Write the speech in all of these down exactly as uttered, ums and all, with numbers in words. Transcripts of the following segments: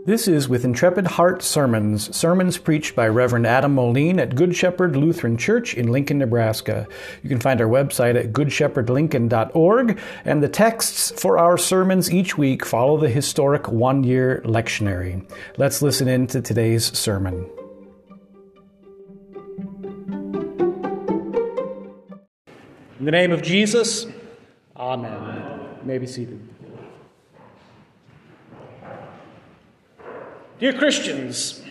This is With Intrepid Heart Sermons, sermons preached by Reverend Adam Moline at Good Shepherd Lutheran Church in Lincoln, Nebraska. You can find our website at good shepherd lincoln dot org, and the texts for our sermons each week follow the historic one-year lectionary. Let's listen in to today's sermon. In the name of Jesus, Amen. You may be seated. Dear Christians,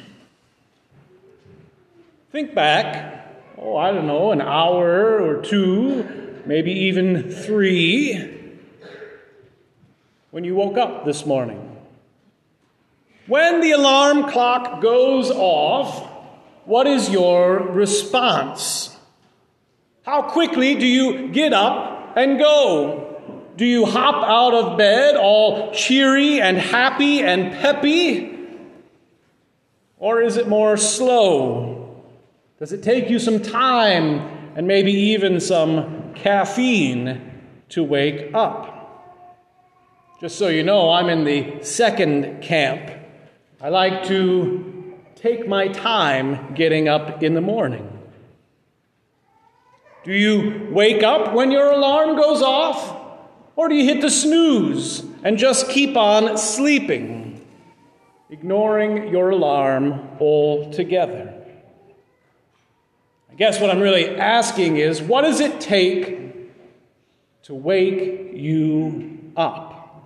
think back, oh, I don't know, an hour or two, maybe even three, when you woke up this morning. When the alarm clock goes off, what is your response? How quickly do you get up and go? Do you hop out of bed all cheery and happy and peppy? Or is it more slow? Does it take you some time and maybe even some caffeine to wake up? Just so you know, I'm in the second camp. I like to take my time getting up in the morning. Do you wake up when your alarm goes off? Or do you hit the snooze and just keep on sleeping, ignoring your alarm altogether? I guess what I'm really asking is, what does it take to wake you up?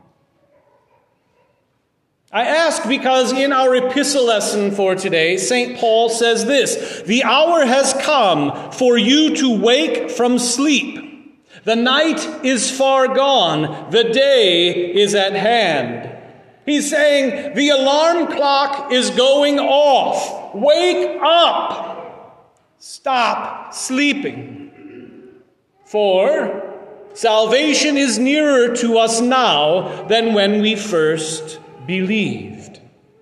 I ask because in our epistle lesson for today, Saint Paul says this: "The hour has come for you to wake from sleep. The night is far gone, the day is at hand." He's saying the alarm clock is going off. Wake up. Stop sleeping. For salvation is nearer to us now than when we first believed.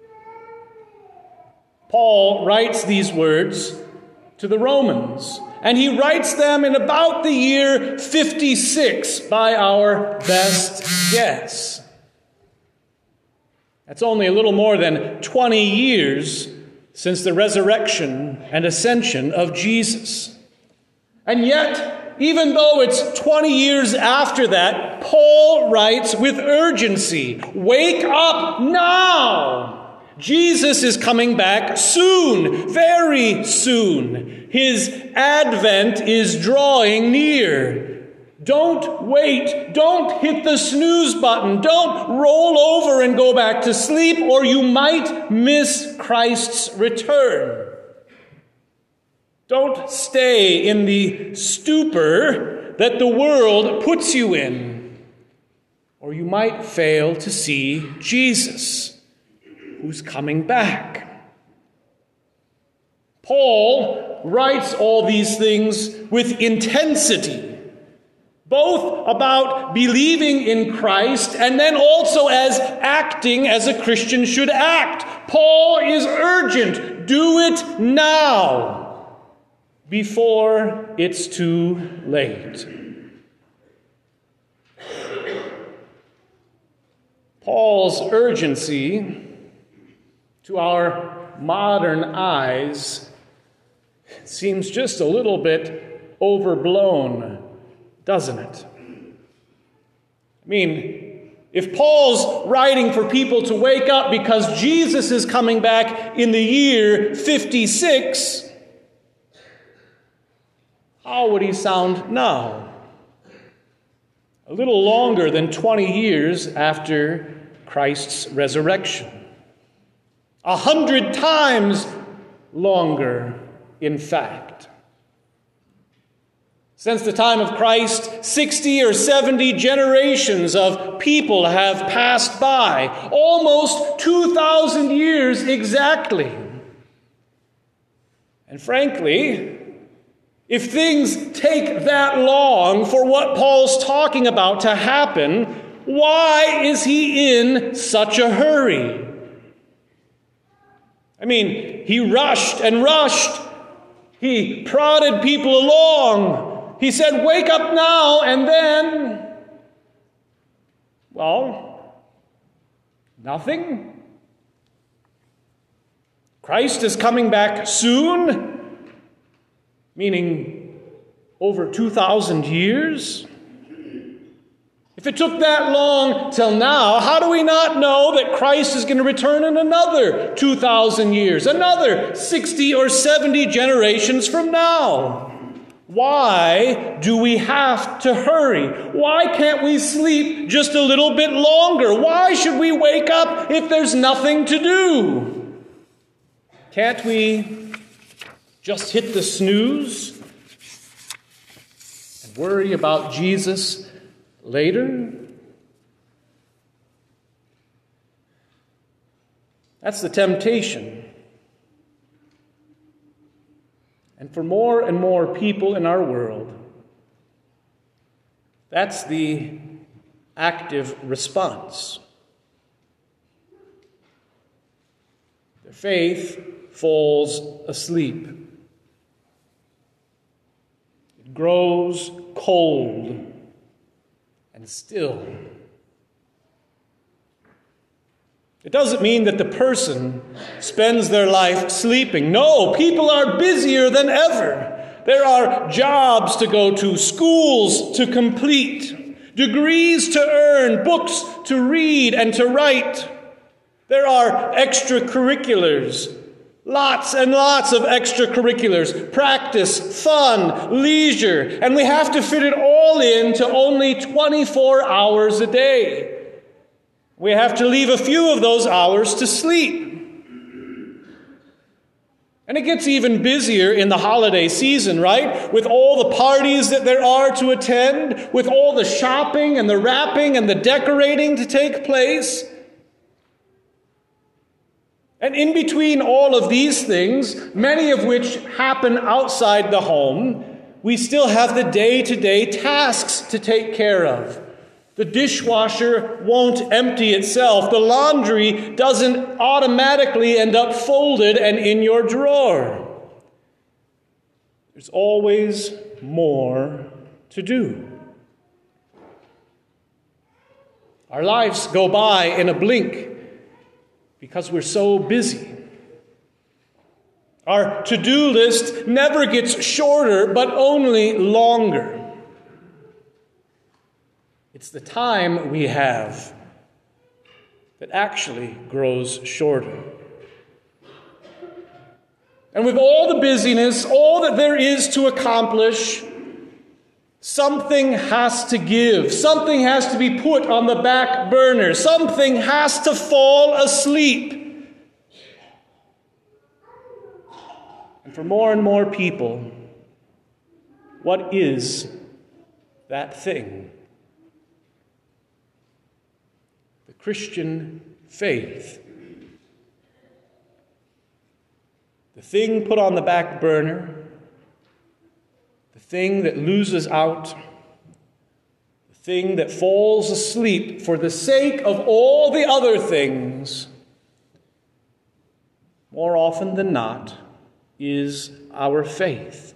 Paul writes these words to the Romans, and he writes them in about the year fifty-six by our best guess. That's only a little more than twenty years since the resurrection and ascension of Jesus. And yet, even though it's twenty years after that, Paul writes with urgency, "Wake up now! Jesus is coming back soon, very soon. His advent is drawing near. Don't wait. Don't hit the snooze button. Don't roll over and go back to sleep, or you might miss Christ's return. Don't stay in the stupor that the world puts you in, or you might fail to see Jesus, who's coming back." Paul writes all these things with intensity, both about believing in Christ and then also as acting as a Christian should act. Paul is urgent. Do it now, before it's too late. Paul's urgency, to our modern eyes, seems just a little bit overblown, doesn't it? I mean, if Paul's writing for people to wake up because Jesus is coming back in the year fifty-six, how would he sound now? A little longer than twenty years after Christ's resurrection. A hundred times longer, in fact. Since the time of Christ, sixty or seventy generations of people have passed by. Almost two thousand years exactly. And frankly, if things take that long for what Paul's talking about to happen, why is he in such a hurry? I mean, he rushed and rushed. He prodded people along. He said, "Wake up now," and then, well, nothing. Christ is coming back soon, meaning over two thousand years. If it took that long till now, how do we not know that Christ is going to return in another two thousand years, another sixty or seventy generations from now? Why do we have to hurry? Why can't we sleep just a little bit longer? Why should we wake up if there's nothing to do? Can't we just hit the snooze and worry about Jesus later? That's the temptation. And for more and more people in our world, that's the active response. Their faith falls asleep. It grows cold and still. It doesn't mean that the person spends their life sleeping. No, people are busier than ever. There are jobs to go to, schools to complete, degrees to earn, books to read and to write. There are extracurriculars, lots and lots of extracurriculars, practice, fun, leisure, and we have to fit it all into only twenty-four hours a day. We have to leave a few of those hours to sleep. And it gets even busier in the holiday season, right? With all the parties that there are to attend, with all the shopping and the wrapping and the decorating to take place. And in between all of these things, many of which happen outside the home, we still have the day-to-day tasks to take care of. The dishwasher won't empty itself. The laundry doesn't automatically end up folded and in your drawer. There's always more to do. Our lives go by in a blink because we're so busy. Our to-do list never gets shorter, but only longer. It's the time we have that actually grows shorter. And with all the busyness, all that there is to accomplish, something has to give. Something has to be put on the back burner. Something has to fall asleep. And for more and more people, what is that thing? Christian faith. The thing put on the back burner, the thing that loses out, the thing that falls asleep for the sake of all the other things, more often than not, is our faith.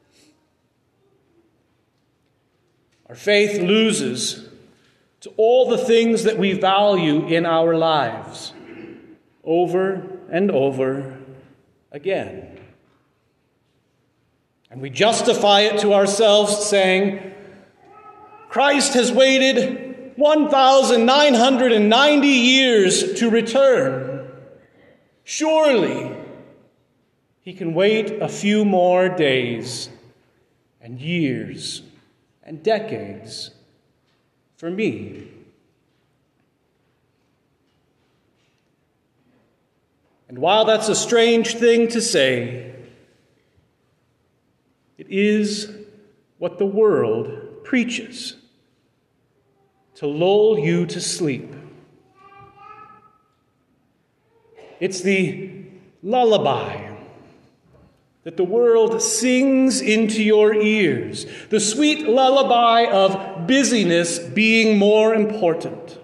Our faith loses to all the things that we value in our lives, over and over again. And we justify it to ourselves saying, Christ has waited one thousand nine hundred ninety years to return. Surely he can wait a few more days and years and decades for me. And while that's a strange thing to say, it is what the world preaches to lull you to sleep. It's the lullaby that the world sings into your ears, the sweet lullaby of busyness being more important.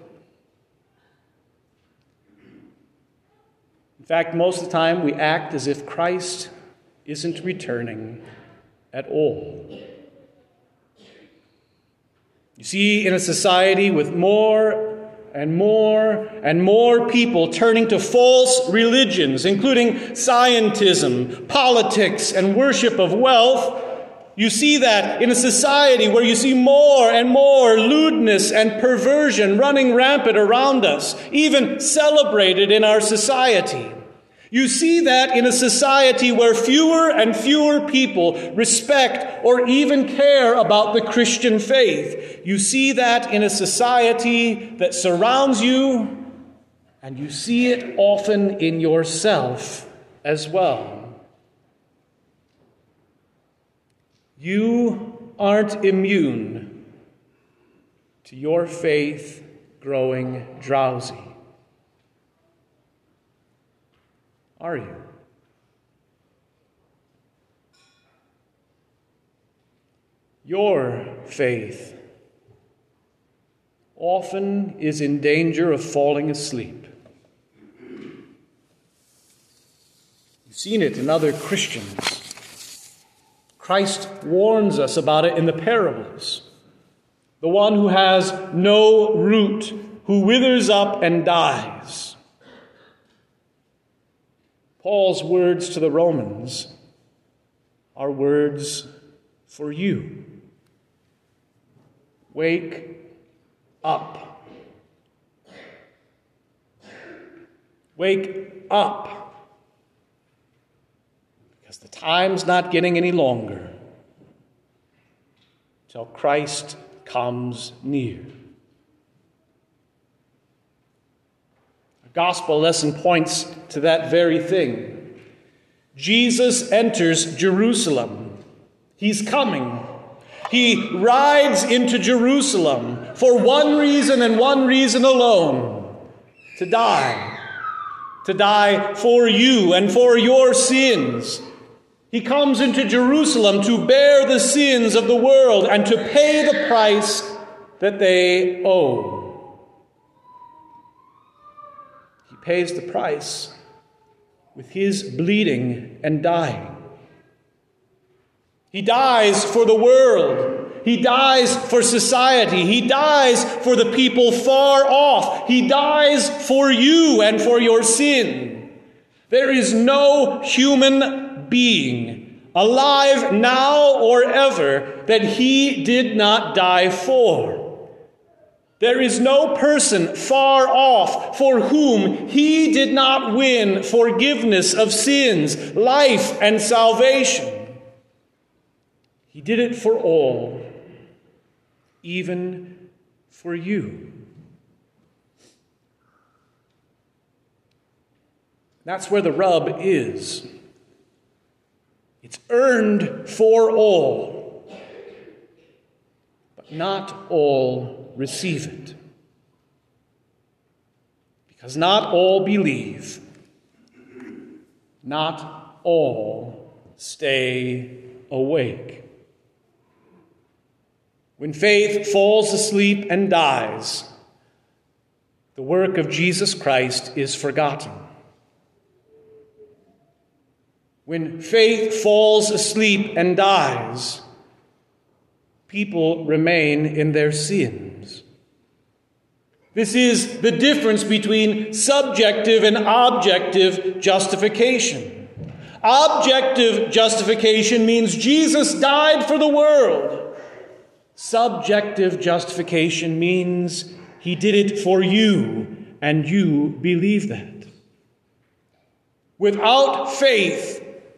In fact, most of the time we act as if Christ isn't returning at all. You see, in a society with more and more and more people turning to false religions, including scientism, politics, and worship of wealth, you see that in a society where you see more and more lewdness and perversion running rampant around us, even celebrated in our society. You see that in a society where fewer and fewer people respect or even care about the Christian faith. You see that in a society that surrounds you, and you see it often in yourself as well. You aren't immune to your faith growing drowsy, are you? Your faith often is in danger of falling asleep. You've seen it in other Christians. Christ warns us about it in the parables. The one who has no root, who withers up and dies. Paul's words to the Romans are words for you. Wake up. Wake up. Because the time's not getting any longer till Christ comes near. Our gospel lesson points to that very thing. Jesus enters Jerusalem. He's coming. He rides into Jerusalem for one reason and one reason alone: to die. To die for you and for your sins. He comes into Jerusalem to bear the sins of the world and to pay the price that they owe. He pays the price with his bleeding and dying. He dies for the world. He dies for society. He dies for the people far off. He dies for you and for your sin. There is no human being, alive now or ever, that he did not die for. There is no person far off for whom he did not win forgiveness of sins, life, and salvation. He did it for all, even for you. That's where the rub is. It's earned for all, but not all receive it. Because not all believe, not all stay awake. When faith falls asleep and dies, the work of Jesus Christ is forgotten. When faith falls asleep and dies, people remain in their sins. This is the difference between subjective and objective justification. Objective justification means Jesus died for the world. Subjective justification means he did it for you, and you believe that. Without faith,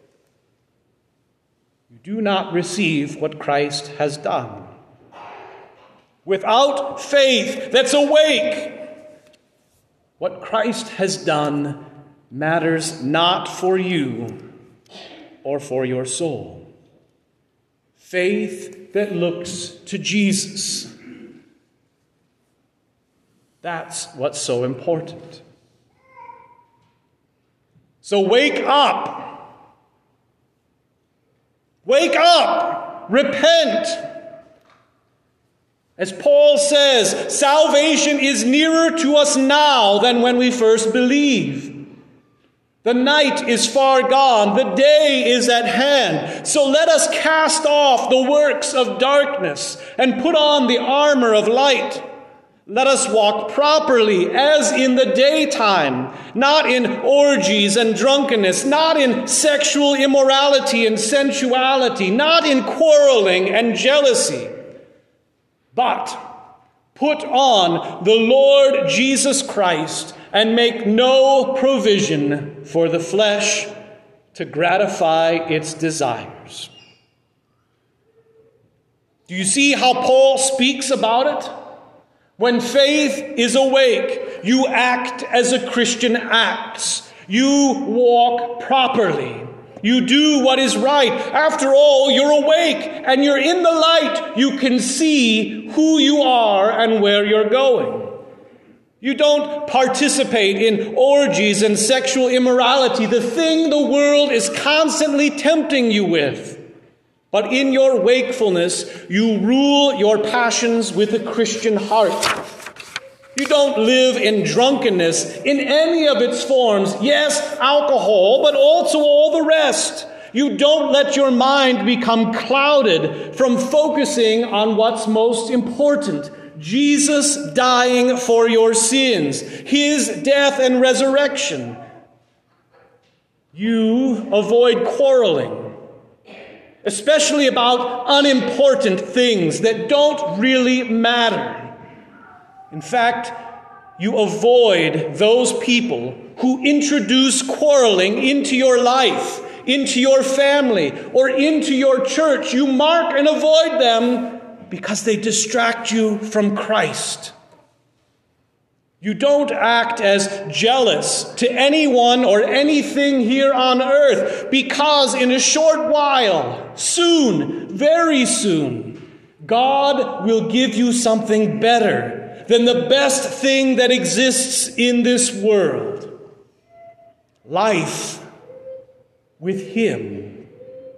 you do not receive what Christ has done. Without faith that's awake, what Christ has done matters not for you or for your soul. Faith that looks to Jesus. That's what's so important. So wake up. Wake up. Repent. As Paul says, salvation is nearer to us now than when we first believed. The night is far gone. The day is at hand. So let us cast off the works of darkness and put on the armor of light. Let us walk properly as in the daytime, not in orgies and drunkenness, not in sexual immorality and sensuality, not in quarreling and jealousy, but put on the Lord Jesus Christ and make no provision for the flesh to gratify its desires. Do you see how Paul speaks about it? When faith is awake, you act as a Christian acts. You walk properly. You do what is right. After all, you're awake and you're in the light. You can see who you are and where you're going. You don't participate in orgies and sexual immorality, the thing the world is constantly tempting you with. But in your wakefulness, you rule your passions with a Christian heart. You don't live in drunkenness in any of its forms. Yes, alcohol, but also all the rest. You don't let your mind become clouded from focusing on what's most important. Jesus dying for your sins, his death and resurrection. You avoid quarreling, especially about unimportant things that don't really matter. In fact, you avoid those people who introduce quarreling into your life, into your family, or into your church. You mark and avoid them because they distract you from Christ. You don't act as jealous to anyone or anything here on earth because in a short while, soon, very soon, God will give you something better than the best thing that exists in this world. Life with him.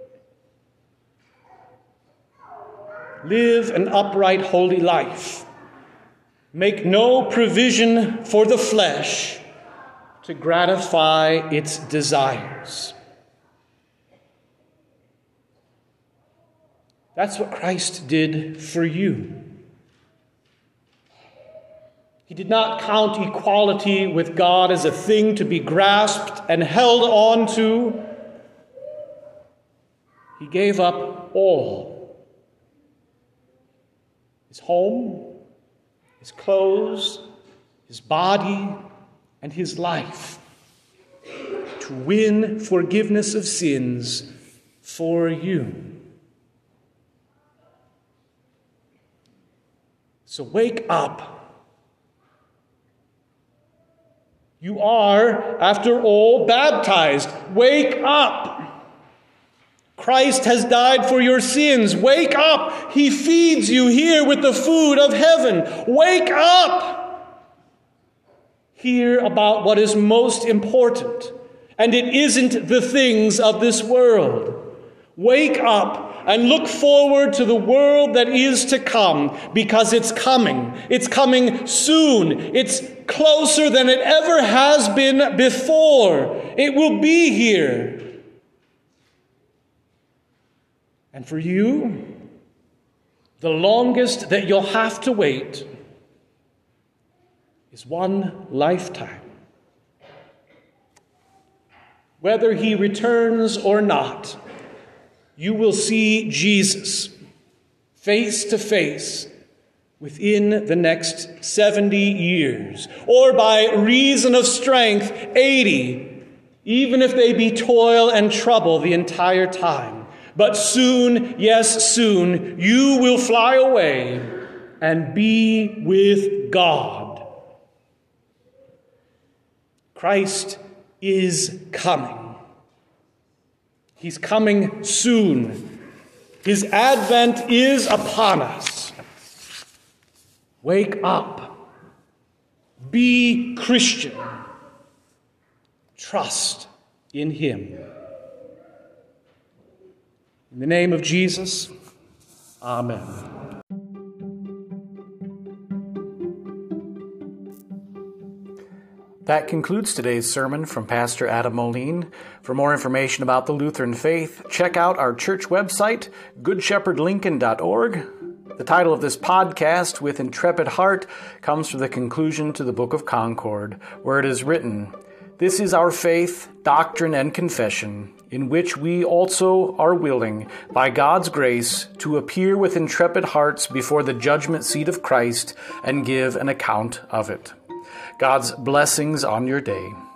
Live an upright, holy life. Make no provision for the flesh to gratify its desires. That's what Christ did for you. He did not count equality with God as a thing to be grasped and held on to. He gave up all. His home, his clothes, his body, and his life to win forgiveness of sins for you. So wake up. You are, after all, baptized. Wake up. Christ has died for your sins. Wake up. He feeds you here with the food of heaven. Wake up. Hear about what is most important. And it isn't the things of this world. Wake up and look forward to the world that is to come, because it's coming. It's coming soon. It's closer than it ever has been before. It will be here. And for you, the longest that you'll have to wait is one lifetime. Whether he returns or not, you will see Jesus face to face within the next seventy years, or by reason of strength, eighty, even if they be toil and trouble the entire time. But soon, yes, soon, you will fly away and be with God. Christ is coming. He's coming soon. His advent is upon us. Wake up. Be Christian. Trust in him. In the name of Jesus, amen. That concludes today's sermon from Pastor Adam Moline. For more information about the Lutheran faith, check out our church website, good shepherd lincoln dot org, The title of this podcast, With Intrepid Heart, comes from the conclusion to the Book of Concord, where it is written, "This is our faith, doctrine, and confession, in which we also are willing, by God's grace, to appear with intrepid hearts before the judgment seat of Christ and give an account of it." God's blessings on your day.